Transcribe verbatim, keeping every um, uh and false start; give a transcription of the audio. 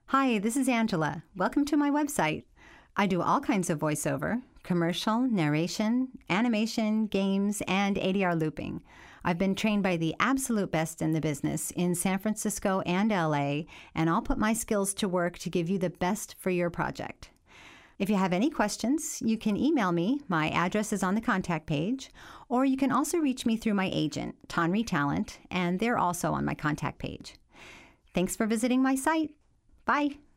Hi, this is Angela. Welcome to my website. I do all kinds of voiceover, commercial, narration, animation, games, and A D R looping. I've been trained by the absolute best in the business in San Francisco and L A, and I'll put my skills to work to give you the best for your project. If you have any questions, you can email me. My address is on the contact page, or you can also reach me through my agent, Tonry Talent, and they're also on my contact page. Thanks for visiting my site. Bye.